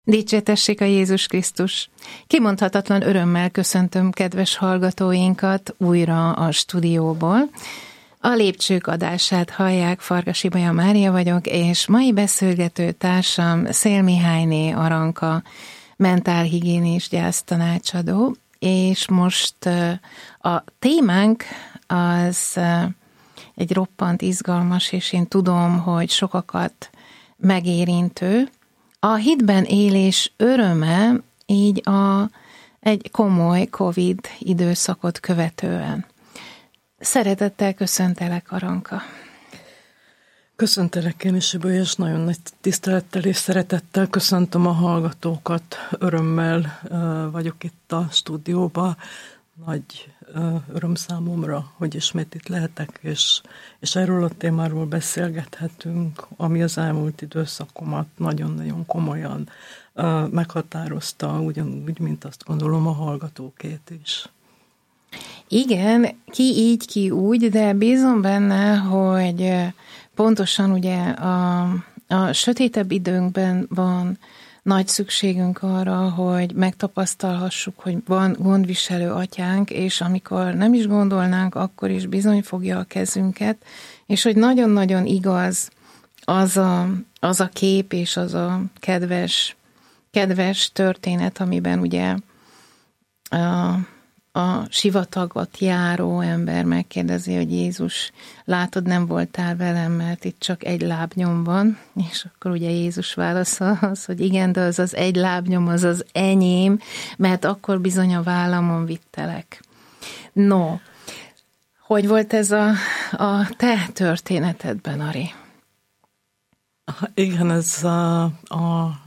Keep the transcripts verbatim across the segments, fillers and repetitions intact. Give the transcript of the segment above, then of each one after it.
Dicsértessék a Jézus Krisztus! Kimondhatatlan örömmel köszöntöm kedves hallgatóinkat újra a stúdióból. A Lépcsők adását hallják, Farkas Ibolya Mária vagyok, és mai beszélgető társam Széll Mihályné Aranka, mentálhigiénés gyásztanácsadó, és most a témánk az egy roppant izgalmas, és én tudom, hogy sokakat megérintő, a hitben élés öröme így a, egy komoly Covid időszakot követően. Szeretettel köszöntelek, Aranka. Köszöntelek én is, Ibolya, és nagyon nagy tisztelettel és szeretettel köszöntöm a hallgatókat. Örömmel uh, vagyok itt a stúdióban. Nagy uh, öröm számomra, hogy ismét itt lehetek, és, és erről a témáról beszélgethetünk, ami az elmúlt időszakomat nagyon-nagyon komolyan uh, meghatározta, ugyanúgy, mint azt gondolom a hallgatókét is. Igen, ki így, ki úgy, de bízom benne, hogy pontosan ugye a, a sötétebb időnkben van nagy szükségünk arra, hogy megtapasztalhassuk, hogy van gondviselő atyánk, és amikor nem is gondolnánk, akkor is bizony fogja a kezünket, és hogy nagyon-nagyon igaz az a, az a kép és az a kedves, kedves történet, amiben ugye a, a sivatagot járó ember megkérdezi, hogy Jézus, látod, nem voltál velem, mert itt csak egy lábnyom van, és akkor ugye Jézus válaszol az, hogy igen, de az az egy lábnyom, az az enyém, mert akkor bizony a vállamon vittelek. No, hogy volt ez a, a te történetedben, Ari? Igen, ez a, a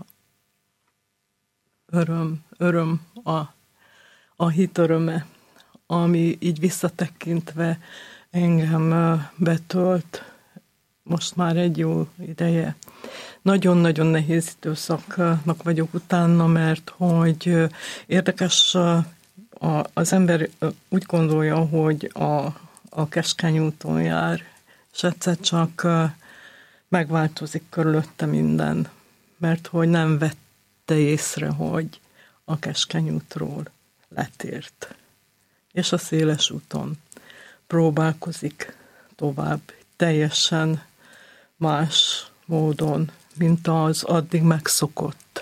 öröm, öröm, a a hit öröme, ami így visszatekintve engem betölt most már egy jó ideje. Nagyon-nagyon nehéz időszaknak vagyok utána, mert hogy érdekes, az ember úgy gondolja, hogy a, a keskeny úton jár, és egyszer csak megváltozik körülötte minden, mert hogy nem vette észre, hogy a keskeny útról letért, és a széles úton próbálkozik tovább, teljesen más módon, mint az addig megszokott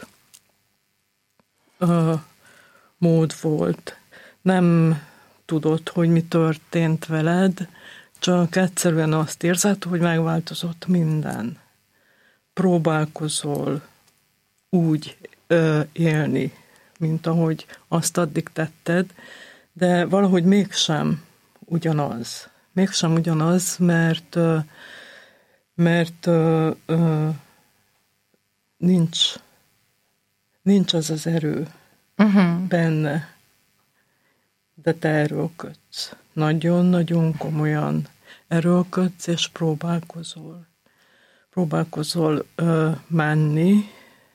uh, mód volt. Nem tudod, hogy mi történt veled, csak egyszerűen azt érzed, hogy megváltozott minden. Próbálkozol úgy uh, élni, mint ahogy azt addig tetted, de valahogy mégsem ugyanaz. Mégsem ugyanaz, mert, mert nincs, nincs az az erő uh-huh. benne, de te erőlködsz. Nagyon-nagyon komolyan erőlködsz, és próbálkozol. Próbálkozol menni,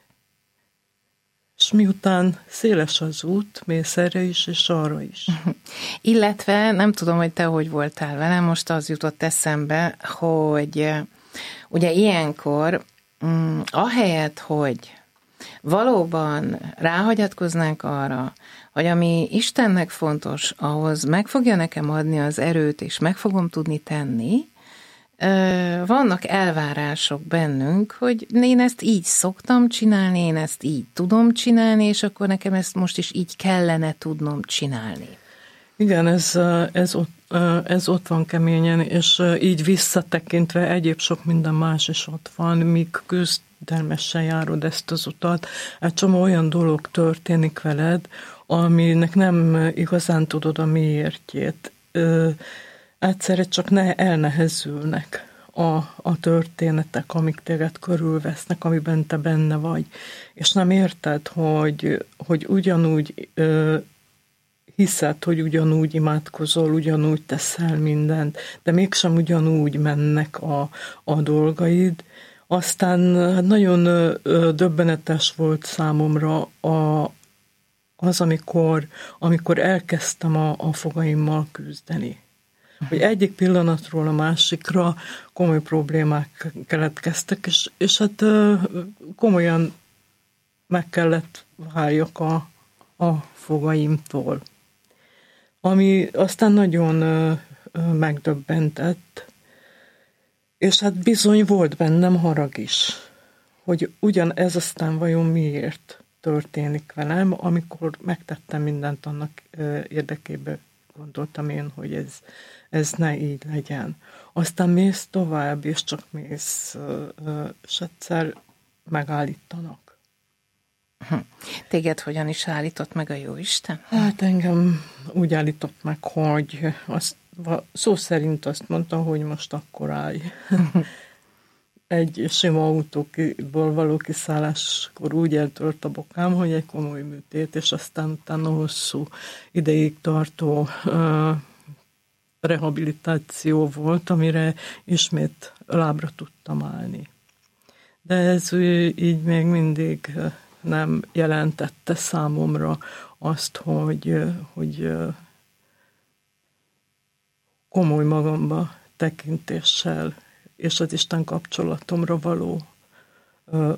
és miután széles az út, mész erre is, és arra is. Illetve, nem tudom, hogy te hogy voltál velem, most az jutott eszembe, hogy ugye ilyenkor, ahelyett, hogy valóban ráhagyatkoznánk arra, hogy ami Istennek fontos, ahhoz meg fogja nekem adni az erőt, és meg fogom tudni tenni, vannak elvárások bennünk, hogy én ezt így szoktam csinálni, én ezt így tudom csinálni, és akkor nekem ezt most is így kellene tudnom csinálni. Igen, ez, ez, ott, ez ott van keményen, és így visszatekintve egyéb sok minden más is ott van, míg küzdelmesen járod ezt az utat. Egy csomó olyan dolog történik veled, aminek nem igazán tudod a miértjét. Egyszerre csak ne elnehezülnek a, a történetek, amik téged körülvesznek, amiben te benne vagy. És nem érted, hogy, hogy ugyanúgy ö, hiszed, hogy ugyanúgy imádkozol, ugyanúgy teszel mindent, de mégsem ugyanúgy mennek a, a dolgaid. Aztán hát nagyon ö, döbbenetes volt számomra a, az, amikor, amikor elkezdtem a, a fogaimmal küzdeni. Hogy egyik pillanatról a másikra komoly problémák keletkeztek, és, és hát komolyan meg kellett váljak a, a fogaimtól. Ami aztán nagyon ö, ö, megdöbbentett, és hát bizony volt bennem harag is, hogy ugyan ez aztán vajon miért történik velem, amikor megtettem mindent annak ö, érdekében, gondoltam én, hogy ez, ez ne így legyen. Aztán mész tovább, és csak mész, és egyszer megállítanak. Téged hogyan is állított meg a Jóisten? Hát engem úgy állított meg, hogy azt, szó szerint azt mondta, hogy most akkor állj. Egy sima autóból való kiszálláskor úgy eltört a bokám, hogy egy komoly műtét, és aztán utána hosszú ideig tartó uh, rehabilitáció volt, amire ismét lábra tudtam állni. De ez így még mindig nem jelentette számomra azt, hogy, hogy komoly magamba tekintéssel és az Isten kapcsolatomra való ö,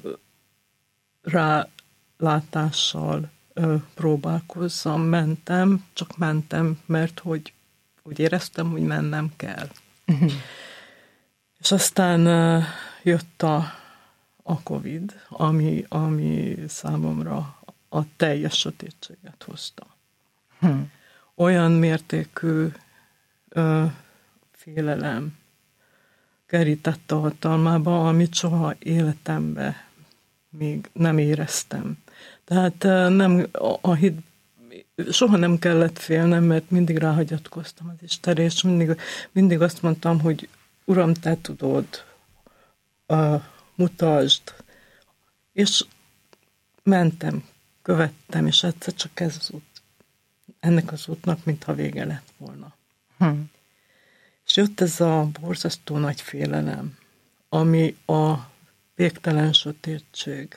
rálátással ö, próbálkozzam. Mentem, csak mentem, mert hogy úgy éreztem, hogy mennem kell. Uh-huh. És aztán ö, jött a, a Covid, ami, ami számomra a teljes sötétséget hozta. Uh-huh. Olyan mértékű ö, félelem kerítette a hatalmába, amit soha életemben még nem éreztem. Tehát nem, a, a hit, soha nem kellett félnem, mert mindig ráhagyatkoztam az Istenre, és mindig, mindig azt mondtam, hogy Uram, te tudod, uh, mutasd. És mentem, követtem, és egyszer csak ez az út, ennek az útnak, mintha vége lett volna. Hm. És jött ez a borzasztó nagy félelem, ami a végtelen sötétség.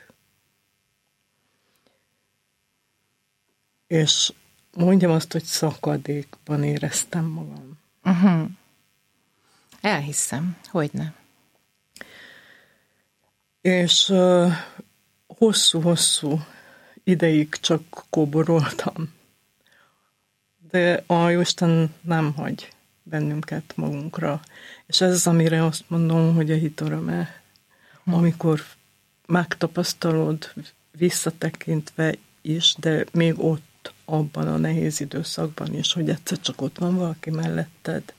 És mondjam azt, hogy szakadékban éreztem magam. Uh-huh. Elhiszem, hogyne. És uh, hosszú-hosszú ideig csak kóboroltam. De a Jóisten nem hagy bennünket magunkra. És ez az, amire azt mondom, hogy a hit öröme, hmm. amikor megtapasztalod visszatekintve is, de még ott, abban a nehéz időszakban is, hogy egyszer csak ott van valaki melletted,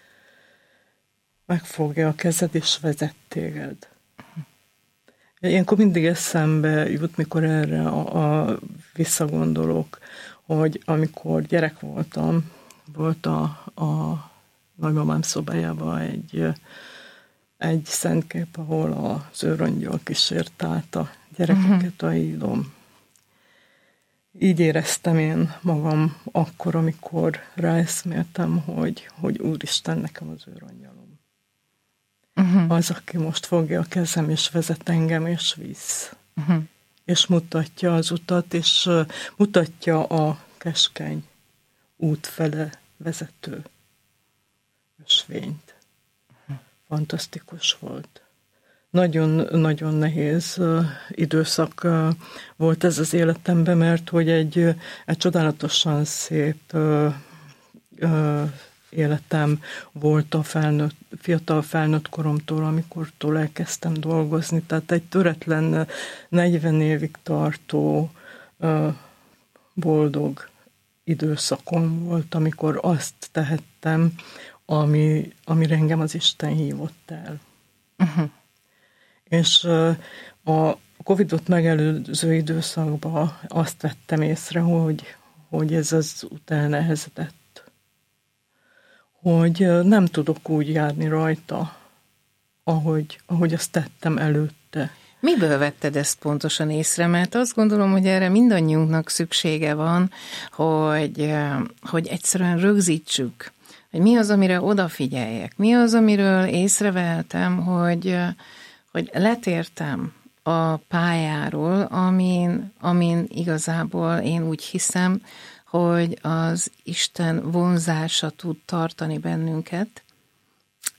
megfogja a kezed és vezet téged. Ilyenkor mindig eszembe jut, mikor erre a, a visszagondolok, hogy amikor gyerek voltam, volt a, a nagymamám szobájában egy, egy szentkép, ahol az őrangyal kísért át a gyerekeket a hídon. Így éreztem én magam akkor, amikor ráeszméltem, hogy, hogy Úristen, nekem az őrangyalom. Uh-huh. Az, aki most fogja a kezem, és vezet engem, és visz. Uh-huh. És mutatja az utat, és uh, mutatja a keskeny út fele vezető ösvényt. Uh-huh. Fantasztikus volt. Nagyon-nagyon nehéz uh, időszak uh, volt ez az életemben, mert hogy egy, uh, egy csodálatosan szép uh, uh, életem volt a felnőtt, fiatal felnőtt koromtól, amikortól elkezdtem dolgozni. Tehát egy töretlen negyven évig tartó uh, boldog időszakom volt, amikor azt tehettem, ami, amire engem az Isten hívott el. Uh-huh. És uh, a Covidot megelőző időszakban azt vettem észre, hogy, hogy ez az út elnehezedett. Hogy nem tudok úgy járni rajta, ahogy, ahogy azt tettem előtte. Miből vetted ezt pontosan észre? Mert azt gondolom, hogy erre mindannyiunknak szüksége van, hogy, hogy egyszerűen rögzítsük, hogy mi az, amire odafigyeljek, mi az, amiről észrevehetem, hogy, hogy letértem a pályáról, amin, amin igazából én úgy hiszem, hogy az Isten vonzása tud tartani bennünket,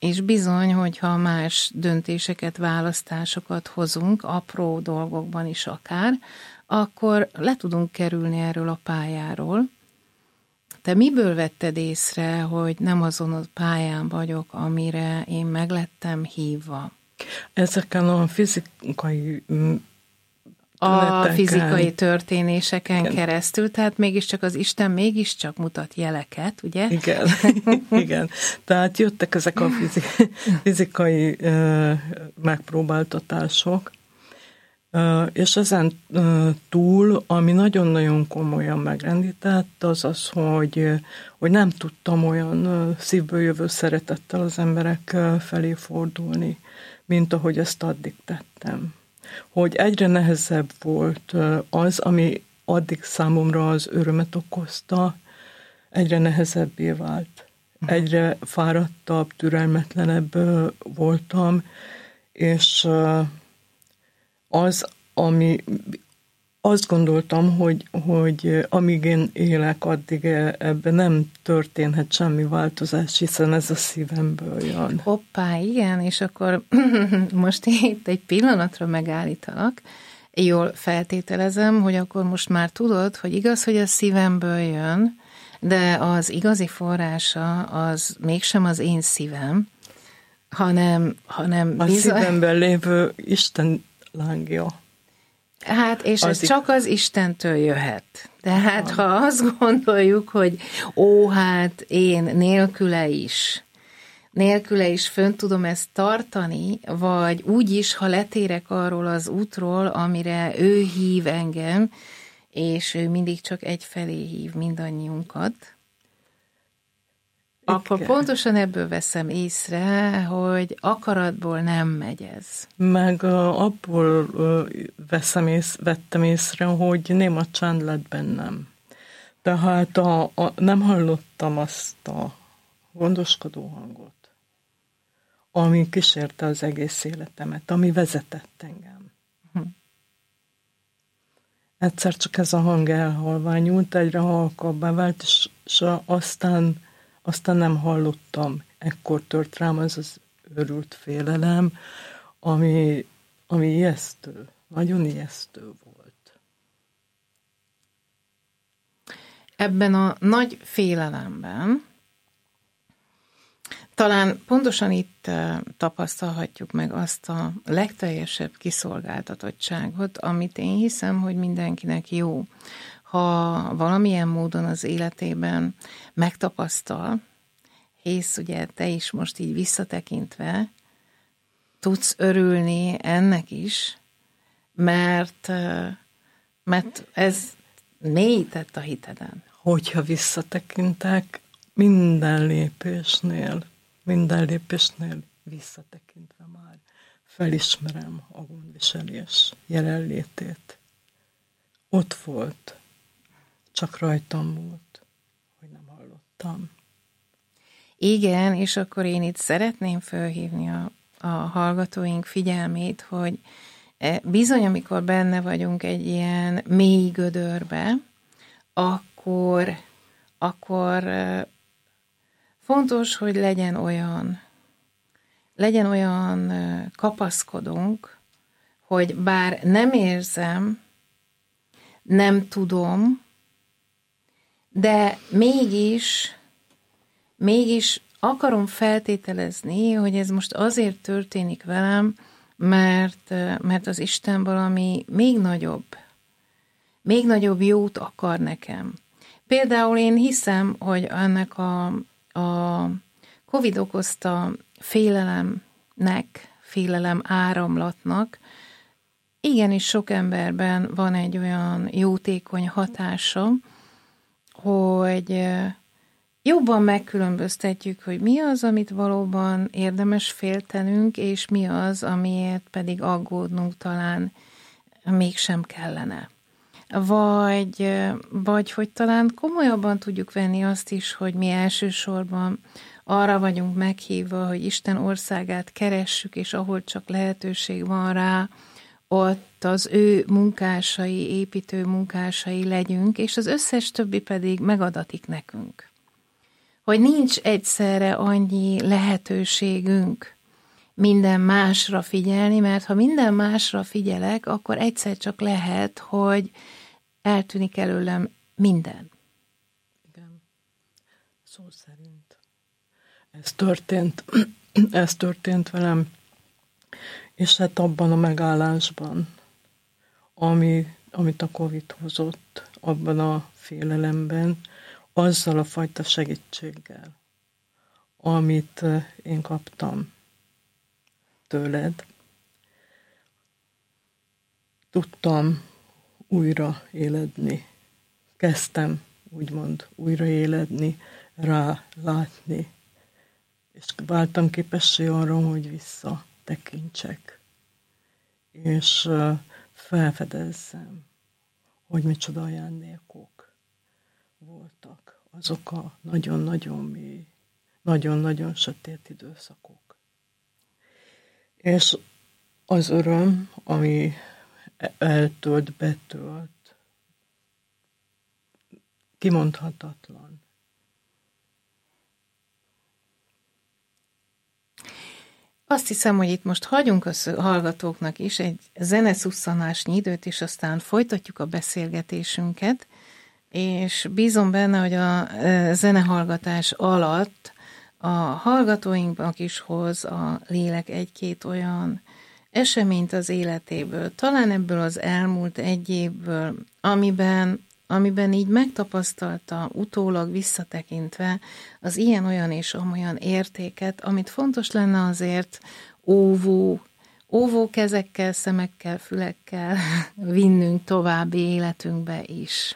És bizony, hogyha más döntéseket, választásokat hozunk, apró dolgokban is akár, akkor le tudunk kerülni erről a pályáról. Te miből vetted észre, hogy nem azon a pályán vagyok, amire én meglettem hívva? Ezeken a fizikai a fizikai történéseken Igen. keresztül, tehát mégiscsak az Isten mégiscsak mutat jeleket, ugye? Igen, Igen. Tehát jöttek ezek a fizikai, fizikai uh, megpróbáltatások, uh, és ezen uh, túl, ami nagyon-nagyon komolyan megrendített, az az, hogy, hogy nem tudtam olyan uh, szívből jövő szeretettel az emberek uh, felé fordulni, mint ahogy ezt addig tettem. Hogy egyre nehezebb volt az, ami addig számomra az örömet okozta, egyre nehezebbé vált. Egyre fáradtabb, türelmetlenebb voltam, és az, ami azt gondoltam, hogy, hogy amíg én élek, addig ebben nem történhet semmi változás, hiszen ez a szívemből jön. Hoppá, igen, és akkor most itt egy pillanatra megállítalak. Jól feltételezem, hogy akkor most már tudod, hogy igaz, hogy a szívemből jön, de az igazi forrása az mégsem az én szívem, hanem, hanem a bizony... szívemben lévő Isten lángja. Hát, és ez csak az Istentől jöhet. Tehát, ha azt gondoljuk, hogy ó, hát én nélküle is, nélküle is fönn tudom ezt tartani, vagy úgy is, ha letérek arról az útról, amire ő hív engem, és ő mindig csak egyfelé hív mindannyiunkat, akkor pontosan ebből veszem észre, hogy akaratból nem megy ez. Meg uh, abból uh, veszem ész, vettem észre, hogy néma csend lett bennem. Tehát a, a, nem hallottam azt a gondoskodó hangot, ami kísérte az egész életemet, ami vezetett engem. Hm. Egyszer csak ez a hang elhalványult, egyre halkabbá vált, és, és aztán Aztán nem hallottam, ekkor tört rám ez az őrült félelem, ami, ami ijesztő, nagyon ijesztő volt. Ebben a nagy félelemben talán pontosan itt tapasztalhatjuk meg azt a legteljesebb kiszolgáltatottságot, amit én hiszem, hogy mindenkinek jó, ha valamilyen módon az életében megtapasztal, hisz ugye te is most így visszatekintve tudsz örülni ennek is, mert, mert ez mélyített a hiteden. Hogyha visszatekintek, minden lépésnél, minden lépésnél visszatekintve már felismerem a gondviselés jelenlétét. Ott volt. Csak rajtam múlt, hogy nem hallottam. Igen, és akkor én itt szeretném felhívni a, a hallgatóink figyelmét, hogy bizony, amikor benne vagyunk egy ilyen mély gödörbe, akkor, akkor fontos, hogy legyen olyan, legyen olyan kapaszkodunk, hogy bár nem érzem, nem tudom, de mégis, mégis akarom feltételezni, hogy ez most azért történik velem, mert, mert az Isten valami még nagyobb, még nagyobb jót akar nekem. Például én hiszem, hogy ennek a, a Covid okozta félelemnek, félelem áramlatnak igenis sok emberben van egy olyan jótékony hatása, hogy jobban megkülönböztetjük, hogy mi az, amit valóban érdemes féltenünk, és mi az, amiért pedig aggódnunk talán mégsem kellene. Vagy, vagy hogy talán komolyabban tudjuk venni azt is, hogy mi elsősorban arra vagyunk meghívva, hogy Isten országát keressük, és ahol csak lehetőség van rá, ott az ő munkásai, építő munkásai legyünk, és az összes többi pedig megadatik nekünk. hogy nincs egyszerre annyi lehetőségünk minden másra figyelni, mert ha minden másra figyelek, akkor egyszer csak lehet, hogy eltűnik előlem minden. Igen, szó szerint. Ez történt, ez történt velem, és hát abban a megállásban, ami, amit a Covid hozott, abban a félelemben, azzal a fajta segítséggel, amit én kaptam tőled, tudtam újra éledni. Kezdtem, úgymond, újra éledni, rá látni, és váltam képessé arra, hogy visszatekintsek, és felfedezzem, hogy micsoda ajándékok voltak azok a nagyon-nagyon mély, nagyon-nagyon sötét időszakok. És az öröm, ami eltölt, betölt, kimondhatatlan. Azt hiszem, hogy itt most hagyunk a hallgatóknak is egy zeneszusszanásnyi időt, és aztán folytatjuk a beszélgetésünket, és bízom benne, hogy a zenehallgatás alatt a hallgatóinknak is hoz a lélek egy-két olyan eseményt az életéből, talán ebből az elmúlt egy évből, amiben, amiben így megtapasztalta utólag visszatekintve az ilyen-olyan és amolyan értéket, amit fontos lenne azért óvó, óvó kezekkel, szemekkel, fülekkel vinnünk további életünkbe is.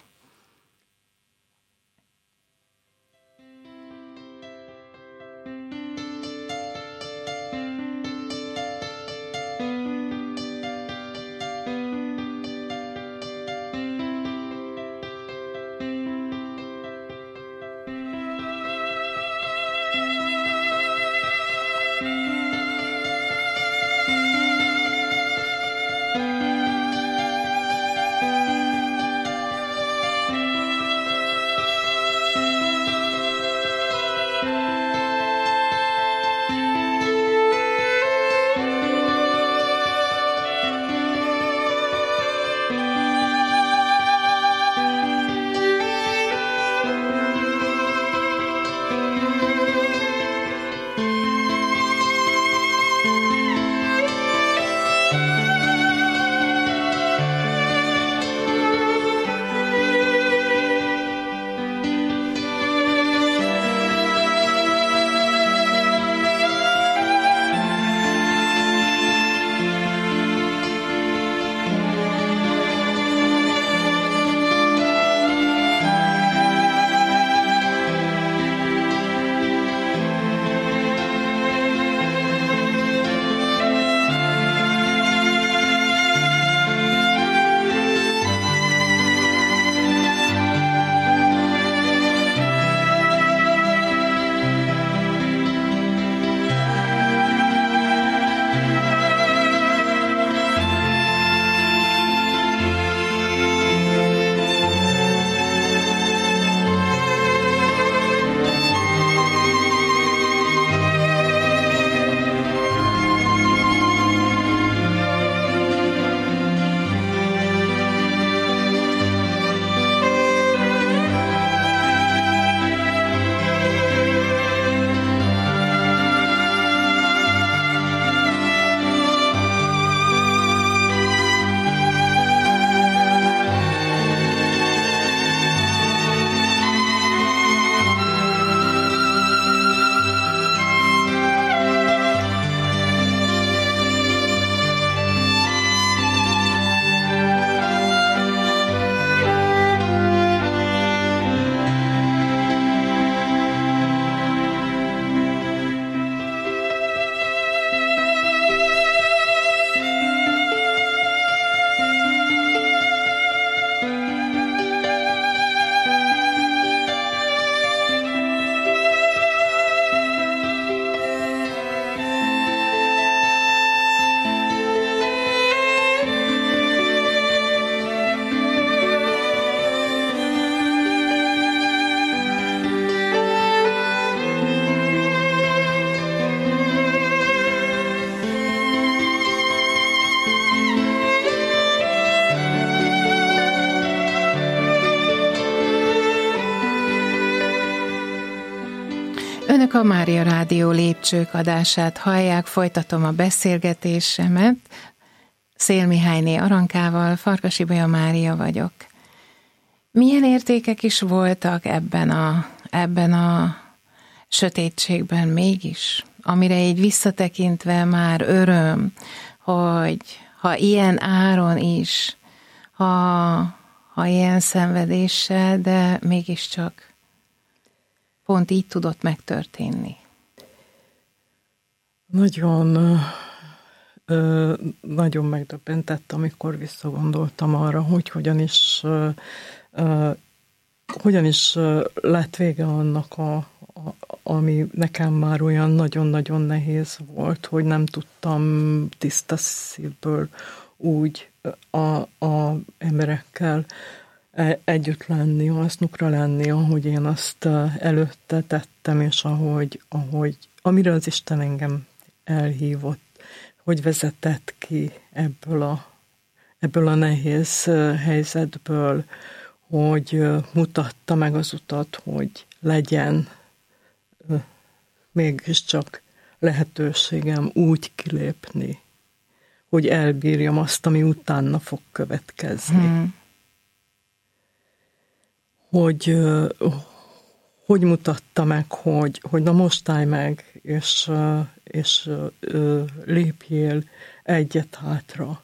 Önök a Mária Rádió Lépcsők adását hallják, folytatom a beszélgetésemet. Szél Mihályné Arankával, Farkas Ibolya Mária vagyok. Milyen értékek is voltak ebben a, ebben a sötétségben mégis, amire így visszatekintve már öröm, hogy ha ilyen áron is, ha, ha ilyen szenvedéssel, de mégiscsak pont így tudott megtörténni. Nagyon, nagyon megdöbbentett, amikor visszagondoltam arra, hogy hogyan is, hogyan is lett vége annak, a, a, ami nekem már olyan nagyon-nagyon nehéz volt, hogy nem tudtam tiszta szívből úgy a, a emberekkel együtt lenni, asznukra lenni, ahogy én azt előtte tettem, és ahogy, ahogy amire az Isten engem elhívott, hogy vezetett ki ebből a, ebből a nehéz helyzetből, hogy mutatta meg az utat, hogy legyen mégiscsak lehetőségem úgy kilépni, hogy elbírjam azt, ami utána fog következni. Hmm. Hogy, hogy mutatta meg, hogy, hogy na most állj meg, és, és lépjél egyet hátra.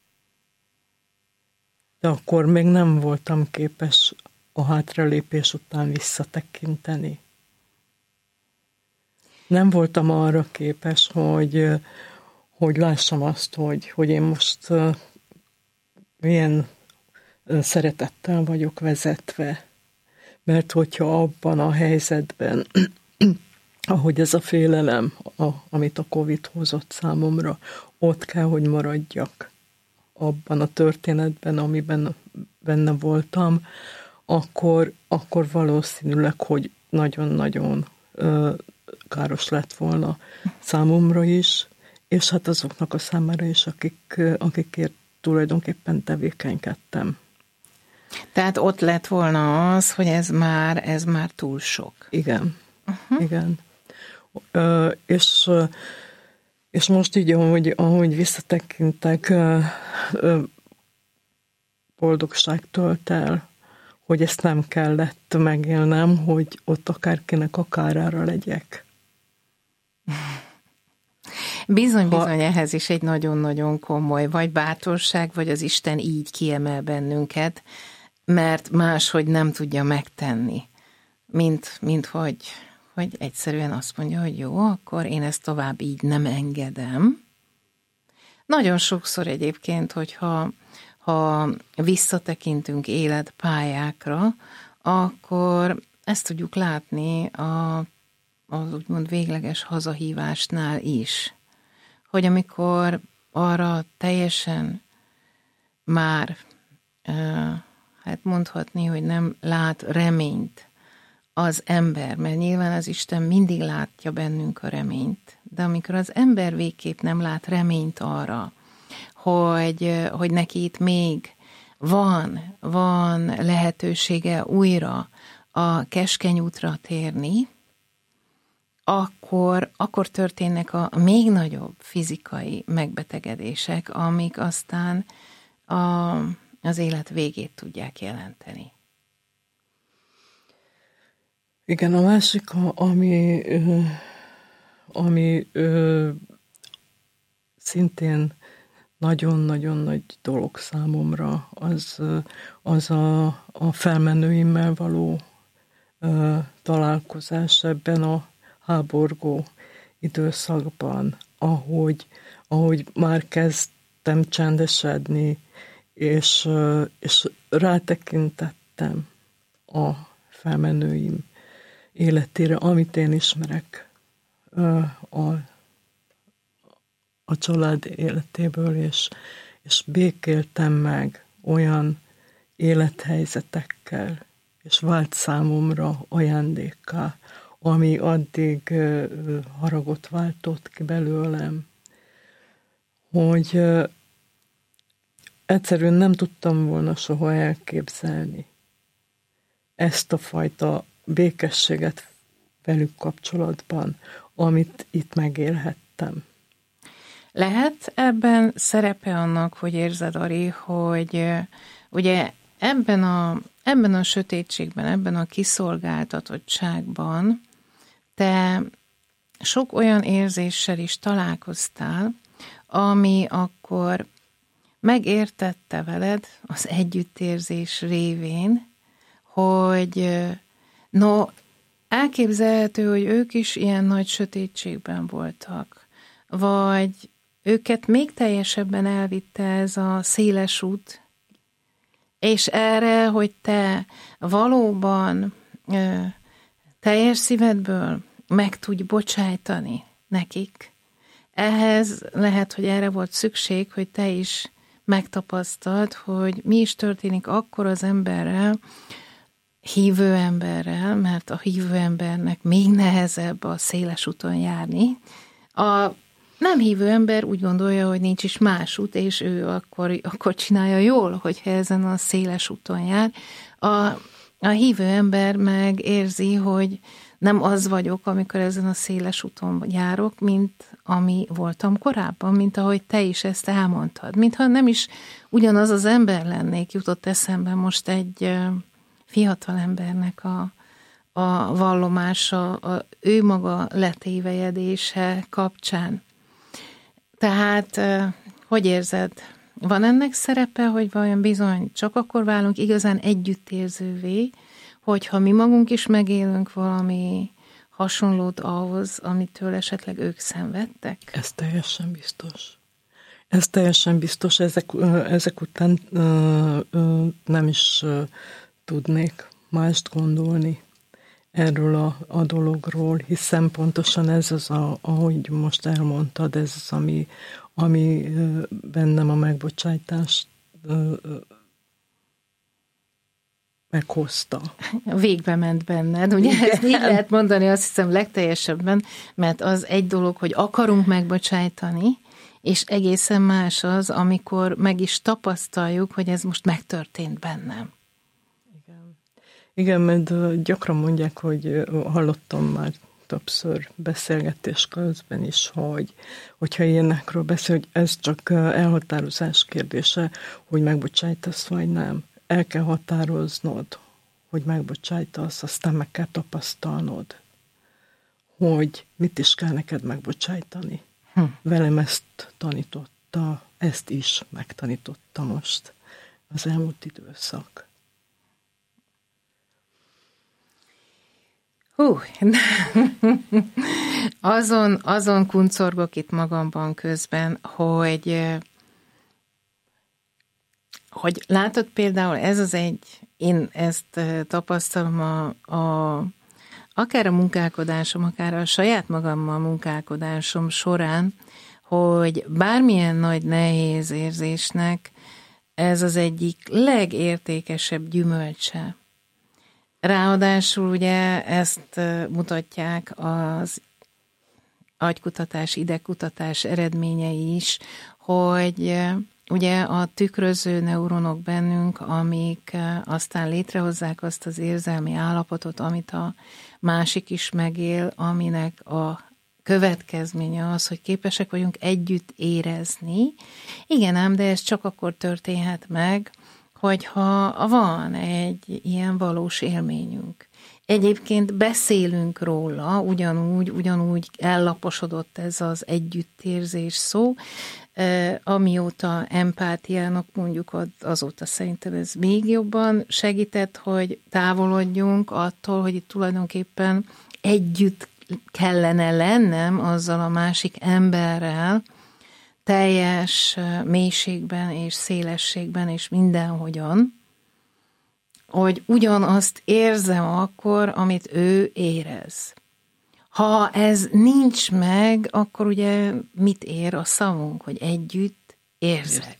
De akkor még nem voltam képes a hátralépés után visszatekinteni. Nem voltam arra képes, hogy, hogy lássam azt, hogy, hogy én most milyen szeretettel vagyok vezetve. Mert hogyha abban a helyzetben, ahogy ez a félelem, a, amit a Covid hozott számomra, ott kell, hogy maradjak abban a történetben, amiben benne voltam, akkor, akkor valószínűleg, hogy nagyon-nagyon ö, káros lett volna számomra is, és hát azoknak a számára is, akik, akikért tulajdonképpen tevékenykedtem. Tehát ott lett volna az, hogy ez már, ez már túl sok. Igen, uh-huh. igen. Ö, és, és most így, ahogy, ahogy visszatekintek, ö, ö, boldogság tölt el, hogy ezt nem kellett megélnem, hogy ott akárkinek a kárára legyek. Bizony-bizony ha... ehhez is egy nagyon-nagyon komoly, vagy bátorság, vagy az Isten így kiemel bennünket, mert máshogy nem tudja megtenni, mint, mint hogy, hogy egyszerűen azt mondja, hogy jó, akkor én ezt tovább így nem engedem. Nagyon sokszor egyébként, hogyha ha visszatekintünk életpályákra, akkor ezt tudjuk látni a, az úgymond végleges hazahívásnál is, hogy amikor arra teljesen már hát mondhatni, hogy nem lát reményt az ember, mert nyilván az Isten mindig látja bennünk a reményt, de amikor az ember végképp nem lát reményt arra, hogy, hogy neki itt még van, van lehetősége újra a keskeny útra térni, akkor, akkor történnek a még nagyobb fizikai megbetegedések, amik aztán a az élet végét tudják jelenteni. Igen, a másik, ami, ami szintén nagyon-nagyon nagy dolog számomra, az, az a, a felmenőimmel való találkozás ebben a háborgó időszakban, ahogy, ahogy már kezdtem csendesedni, És, és rátekintettem a felmenőim életére, amit én ismerek a, a család életéből, és, és békéltem meg olyan élethelyzetekkel, és vált számomra ajándékká, ami addig haragot váltott ki belőlem, hogy egyszerűen nem tudtam volna soha elképzelni ezt a fajta békességet, velük kapcsolatban, amit itt megélhettem. Lehet ebben szerepe annak, hogy érzed, Ari, hogy ugye ebben a, ebben a sötétségben, ebben a kiszolgáltatottságban te sok olyan érzéssel is találkoztál, ami akkor megértette veled az együttérzés révén, hogy no, elképzelhető, hogy ők is ilyen nagy sötétségben voltak, vagy őket még teljesebben elvitte ez a széles út, és erre, hogy te valóban ö, teljes szívedből meg tudj bocsájtani nekik, ehhez lehet, hogy erre volt szükség, hogy te is megtapasztald, hogy mi is történik akkor az emberrel, hívő emberrel, mert a hívő embernek még nehezebb a széles úton járni. A nem hívő ember úgy gondolja, hogy nincs is más út, és ő akkor, akkor csinálja jól, hogyha ezen a széles úton jár. A, a hívő ember meg érzi, hogy nem az vagyok, amikor ezen a széles úton járok, mint ami voltam korábban, mint ahogy te is ezt elmondtad. Mintha nem is ugyanaz az ember lennék, jutott eszembe most egy fiatal embernek a, a vallomása, a ő maga letévejedése kapcsán. Tehát, hogy érzed? Van ennek szerepe, hogy vajon bizony csak akkor válunk igazán együttérzővé, hogyha mi magunk is megélünk valami hasonlót ahhoz, amitől esetleg ők szenvedtek? Ez teljesen biztos. Ez teljesen biztos. Ezek, ezek után nem is tudnék mást gondolni erről a, a dologról, hiszen pontosan ez az, a, ahogy most elmondtad, ez az, ami, ami bennem a megbocsájtást meghozta. Végbe ment benned, ugye? Igen. Ezt így lehet mondani, azt hiszem legteljesebben, mert az egy dolog, hogy akarunk megbocsájtani, és egészen más az, amikor meg is tapasztaljuk, hogy ez most megtörtént bennem. Igen, Igen, mert gyakran mondják, hogy hallottam már többször beszélgetés közben is, hogy hogyha ilyenekről beszél, hogy ez csak elhatározás kérdése, hogy megbocsájtasz vagy nem. El kell határoznod, hogy megbocsájtasz, aztán meg kell tapasztalnod, hogy mit is kell neked megbocsájtani. Hm. Velem ezt tanította, ezt is megtanította most az elmúlt időszak. Hú, azon, azon kuncorgok itt magamban közben, hogy hogy látod például, ez az egy, én ezt tapasztalom a, a, akár a munkálkodásom, akár a saját magammal munkálkodásom során, hogy bármilyen nagy nehéz érzésnek ez az egyik legértékesebb gyümölcse. Ráadásul ugye ezt mutatják az agykutatás, idegkutatás eredményei is, hogy ugye a tükröző neuronok bennünk, amik aztán létrehozzák azt az érzelmi állapotot, amit a másik is megél, aminek a következménye az, hogy képesek vagyunk együtt érezni. Igen ám, de ez csak akkor történhet meg, hogyha van egy ilyen valós élményünk. Egyébként beszélünk róla, ugyanúgy, ugyanúgy ellaposodott ez az együttérzés szó, amióta empátiának mondjuk azóta szerintem ez még jobban segített, hogy távolodjunk attól, hogy itt tulajdonképpen együtt kellene lennem azzal a másik emberrel, teljes mélységben és szélességben és mindenhogyan, hogy ugyanazt érzem akkor, amit ő érez. Ha ez nincs meg, akkor ugye mit ér a szavunk, hogy együtt érzek.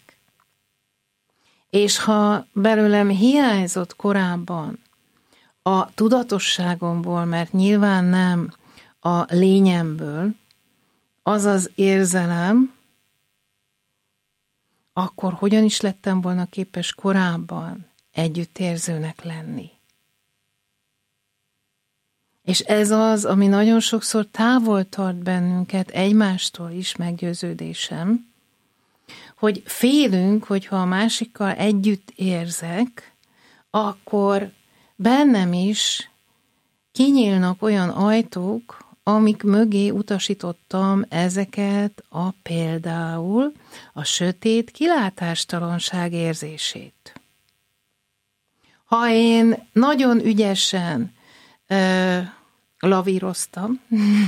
És ha belőlem hiányzott korábban a tudatosságomból, mert nyilván nem a lényemből, az az érzelem, akkor hogyan is lettem volna képes korábban együttérzőnek lenni? És ez az, ami nagyon sokszor távol tart bennünket egymástól is, meggyőződésem, hogy félünk, hogyha a másikkal együtt érzek, akkor bennem is kinyílnak olyan ajtók, amik mögé utasítottam ezeket a például a sötét kilátástalanság érzését. Ha én nagyon ügyesen ö, lavíroztam,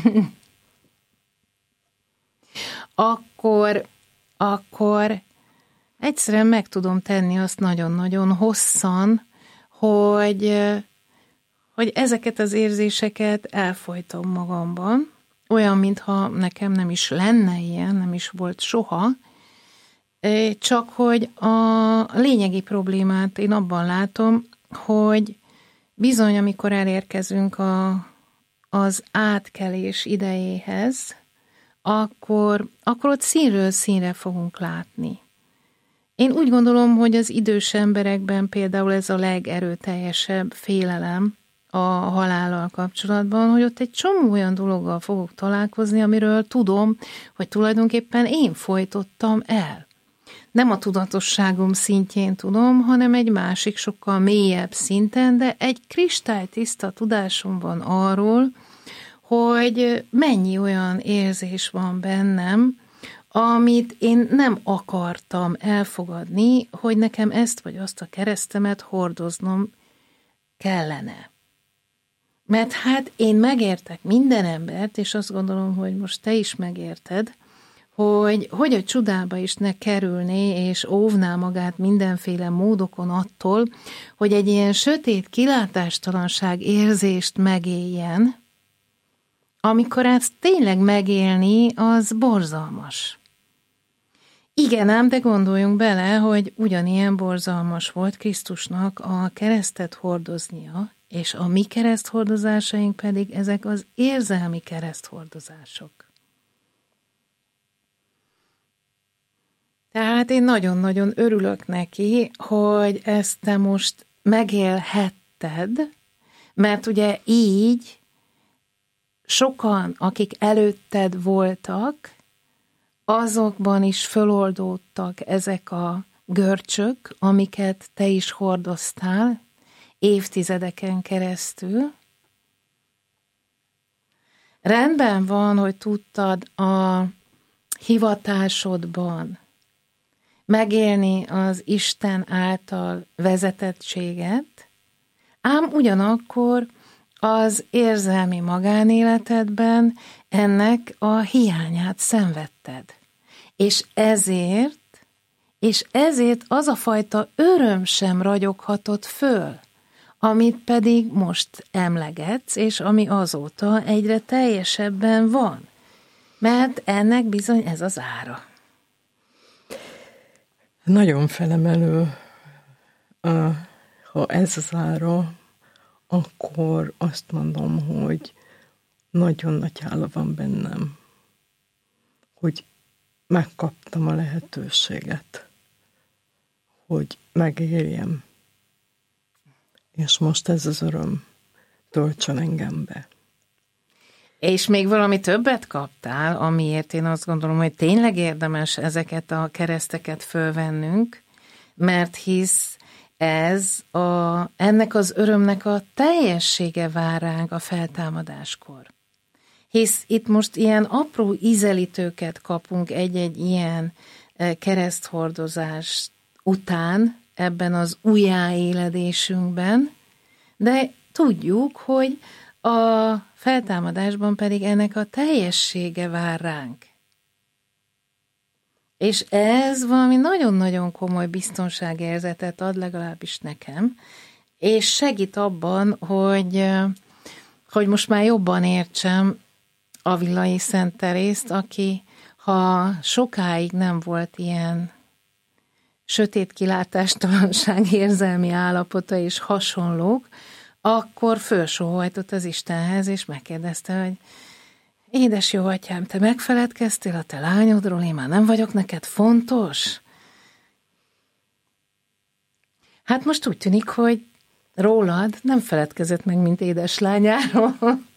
akkor, akkor egyszerűen meg tudom tenni azt nagyon-nagyon hosszan, hogy, hogy ezeket az érzéseket elfojtom magamban, olyan, mintha nekem nem is lenne ilyen, nem is volt soha, csak hogy a lényegi problémát én abban látom, hogy bizony, amikor elérkezünk a, az átkelés idejéhez, akkor, akkor ott színről színre fogunk látni. Én úgy gondolom, hogy az idős emberekben például ez a legerőteljesebb félelem a halállal kapcsolatban, hogy ott egy csomó olyan dologgal fogok találkozni, amiről tudom, hogy tulajdonképpen én folytottam el. Nem a tudatosságom szintjén tudom, hanem egy másik, sokkal mélyebb szinten, de egy kristálytiszta tudásom van arról, hogy mennyi olyan érzés van bennem, amit én nem akartam elfogadni, hogy nekem ezt vagy azt a keresztemet hordoznom kellene. Mert hát én megértek minden embert, és azt gondolom, hogy most te is megérted, hogy hogy a csodába is ne kerülné, és óvná magát mindenféle módokon attól, hogy egy ilyen sötét kilátástalanság érzést megéljen, amikor ezt tényleg megélni, az borzalmas. Igen ám, de gondoljunk bele, hogy ugyanilyen borzalmas volt Krisztusnak a keresztet hordoznia, és a mi kereszthordozásaink pedig ezek az érzelmi kereszthordozások. Tehát én nagyon-nagyon örülök neki, hogy ezt te most megélhetted, mert ugye így sokan, akik előtted voltak, azokban is föloldódtak ezek a görcsök, amiket te is hordoztál évtizedeken keresztül. Rendben van, hogy tudtad a hivatásodban megélni az Isten által vezetettséget, ám ugyanakkor az érzelmi magánéletedben ennek a hiányát szenvedted. És ezért, és ezért az a fajta öröm sem ragyoghatott föl, amit pedig most emlegetsz, és ami azóta egyre teljesebben van. Mert ennek bizony ez az ára. Nagyon felemelő, ha ez az ára, akkor azt mondom, hogy nagyon nagy hála van bennem, hogy megkaptam a lehetőséget, hogy megéljem. És most ez az öröm töltsön engem be. És még valami többet kaptál, amiért én azt gondolom, hogy tényleg érdemes ezeket a kereszteket fölvennünk, mert hisz ez a, ennek az örömnek a teljessége vár ránk a feltámadáskor. Hisz itt most ilyen apró ízelítőket kapunk egy-egy ilyen kereszthordozás után ebben az újjáéledésünkben, de tudjuk, hogy a feltámadásban pedig ennek a teljessége vár ránk. És ez valami nagyon-nagyon komoly biztonságérzetet ad, legalábbis nekem, és segít abban, hogy, hogy most már jobban értsem Avillai Szent Terészt, aki, ha sokáig nem volt ilyen sötét kilátástalanság érzelmi állapota és hasonlók, akkor fölsóhajtott az Istenhez, és megkérdezte, hogy édes jó atyám, te megfeledkeztél a te lányodról, én már nem vagyok neked fontos? Hát most úgy tűnik, hogy rólad nem feledkezett meg, mint édeslányáról,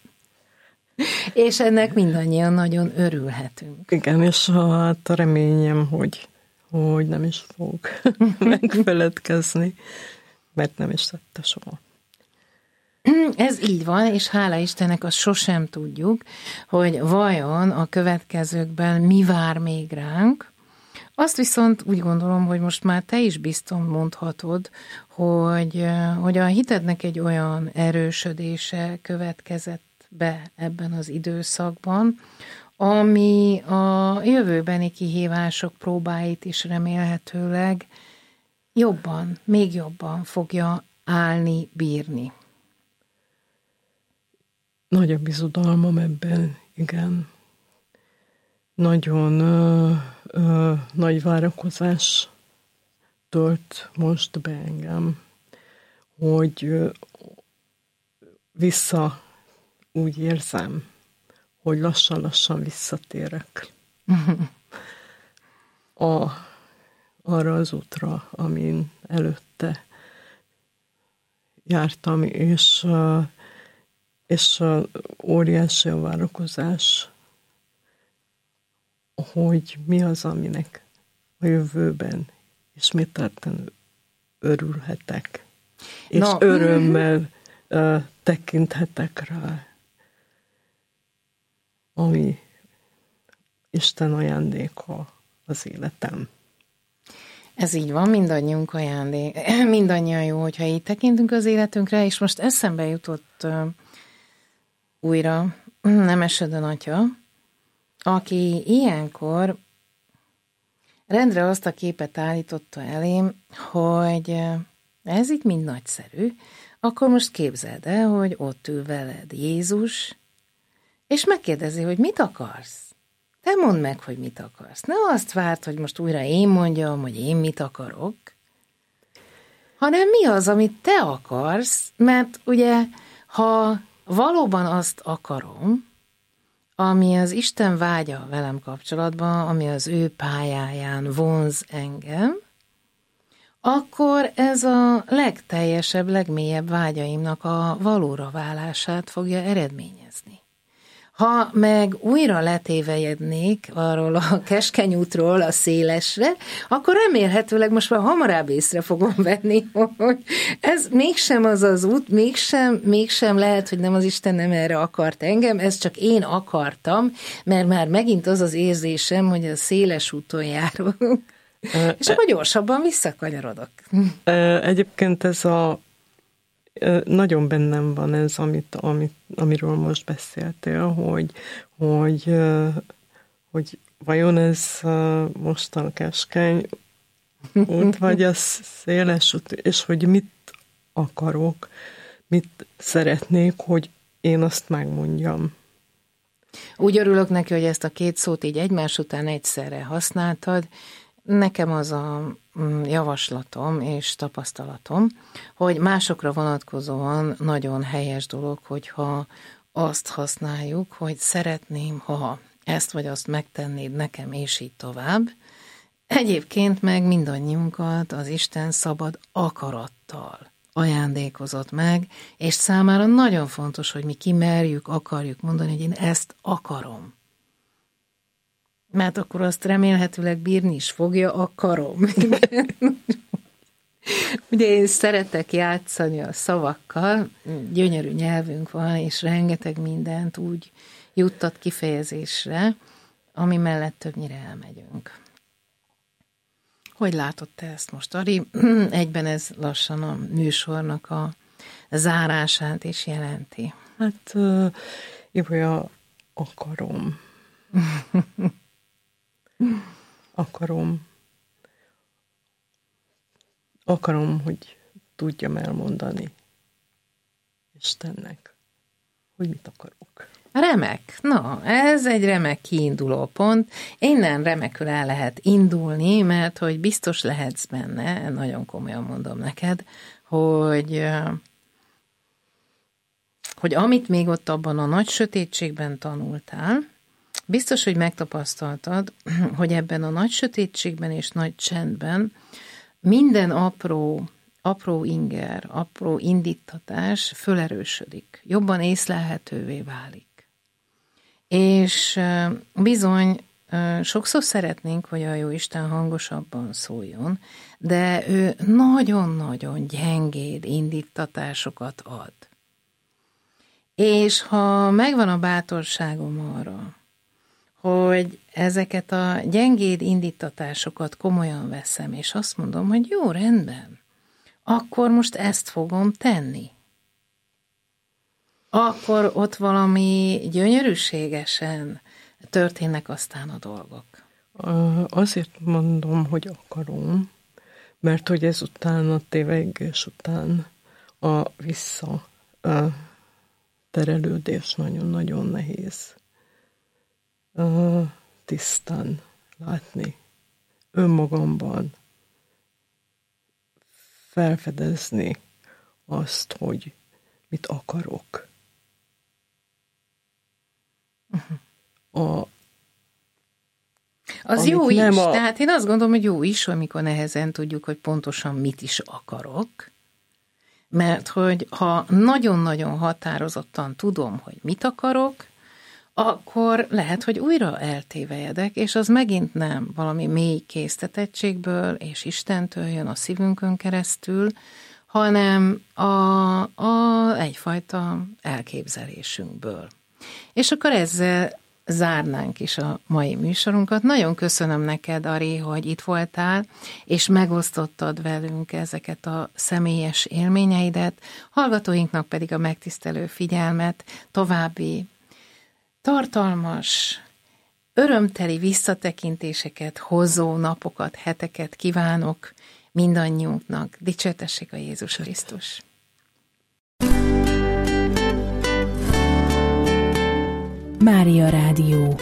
és ennek mindannyian nagyon örülhetünk. Igen, és hát a reményem, hogy, hogy nem is fog megfeledkezni, mert nem is tette soha. Ez így van, és hála Istennek azt sosem tudjuk, hogy vajon a következőkben mi vár még ránk. Azt viszont úgy gondolom, hogy most már te is bizton mondhatod, hogy, hogy a hitednek egy olyan erősödése következett be ebben az időszakban, ami a jövőbeni kihívások próbáit is remélhetőleg jobban, még jobban fogja állni, bírni. Nagy a bizodalmam ebben, igen. Nagyon ö, ö, nagy várakozás tölt most be engem, hogy ö, vissza úgy érzem, hogy lassan-lassan visszatérek a, arra az útra, amin előtte jártam, és ö, és óriási a várakozás, hogy mi az, aminek a jövőben ismételten örülhetek, és no. örömmel uh, tekinthetek rá, ami Isten ajándéka az életem. Ez így van, mindannyiunk ajándék. Mindannyian jó, hogyha így tekintünk az életünkre, és most eszembe jutott uh, újra Nemesödön atya, aki ilyenkor rendre azt a képet állította elém, hogy ez itt mind nagyszerű, akkor most képzeld el, hogy ott ül veled Jézus, és megkérdezi, hogy mit akarsz? Te mondd meg, hogy mit akarsz. Ne azt várt, hogy most újra én mondjam, hogy én mit akarok, hanem mi az, amit te akarsz, mert ugye, ha valóban azt akarom, ami az Isten vágya velem kapcsolatban, ami az ő pályáján vonz engem, akkor ez a legteljesebb, legmélyebb vágyaimnak a valóra válását fogja eredményezni. Ha meg újra letévejednék arról a keskeny útról a szélesre, akkor remélhetőleg most már hamarabb észre fogom venni, hogy ez mégsem az az út, mégsem, mégsem lehet, hogy nem az Isten nem erre akart engem, ez csak én akartam, mert már megint az az érzésem, hogy a széles úton járok, és akkor gyorsabban visszakanyarodok. Egyébként ez a nagyon bennem van ez, amit, amit, amiről most beszéltél, hogy, hogy, hogy vajon ez most a keskeny út, vagy a széles út, és hogy mit akarok, mit szeretnék, hogy én azt megmondjam. Úgy örülök neki, hogy ezt a két szót így egymás után egyszerre használtad. Nekem az a javaslatom és tapasztalatom, hogy másokra vonatkozóan nagyon helyes dolog, hogyha azt használjuk, hogy szeretném, ha ezt vagy azt megtennéd nekem, és így tovább. Egyébként meg mindannyiunkat az Isten szabad akarattal ajándékozott meg, és számára nagyon fontos, hogy mi kimerjük, akarjuk mondani, hogy én ezt akarom. Mert akkor azt remélhetőleg bírni is fogja a karom. Ugye én szeretek játszani a szavakkal, gyönyörű nyelvünk van, és rengeteg mindent úgy juttat kifejezésre, ami mellett többnyire elmegyünk. Hogy látod te ezt most, Ari? Egyben ez lassan a műsornak a zárását is jelenti. Hát, uh, Ibolya, akarom. Akarom. Akarom, hogy tudjam elmondani Istennek, hogy mit akarok. Remek. Na, ez egy remek kiinduló pont. Innen remekül el lehet indulni, mert hogy biztos lehetsz benne, nagyon komolyan mondom neked, hogy, hogy amit még ott abban a nagy sötétségben tanultál, biztos, hogy megtapasztaltad, hogy ebben a nagy sötétségben és nagy csendben minden apró apró inger, apró indítatás fölerősödik, jobban észlelhetővé válik. És bizony, sokszor szeretnénk, hogy a Jóisten hangosabban szóljon, de ő nagyon-nagyon gyengéd indítatásokat ad. És ha megvan a bátorságom arra, hogy ezeket a gyengéd indítatásokat komolyan veszem, és azt mondom, hogy jó, rendben, akkor most ezt fogom tenni. Akkor ott valami gyönyörűségesen történnek aztán a dolgok. Azért mondom, hogy akarom, mert hogy ezután a tévegés után a vissza a terelődés nagyon-nagyon nehéz tisztán látni önmagamban, felfedezni azt, hogy mit akarok. Uh-huh. A, az jó is, a... tehát én azt gondolom, hogy jó is, amikor nehezen tudjuk, hogy pontosan mit is akarok, mert hogy ha nagyon-nagyon határozottan tudom, hogy mit akarok, akkor lehet, hogy újra eltévejedek, és az megint nem valami mély késztetettségből és Istentől jön a szívünkön keresztül, hanem a, a egyfajta elképzelésünkből. És akkor ezzel zárnánk is a mai műsorunkat. Nagyon köszönöm neked, Ari, hogy itt voltál, és megosztottad velünk ezeket a személyes élményeidet, hallgatóinknak pedig a megtisztelő figyelmet, további tartalmas, örömteli visszatekintéseket hozó napokat, heteket kívánok mindannyiunknak. Dicsértessék a Jézus Krisztus! Mária Rádió.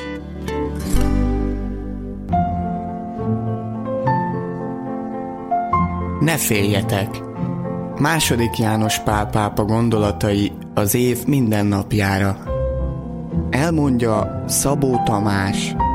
Ne féljetek! Második János Pál pápa gondolatai az év minden napjára. Elmondja Szabó Tamás,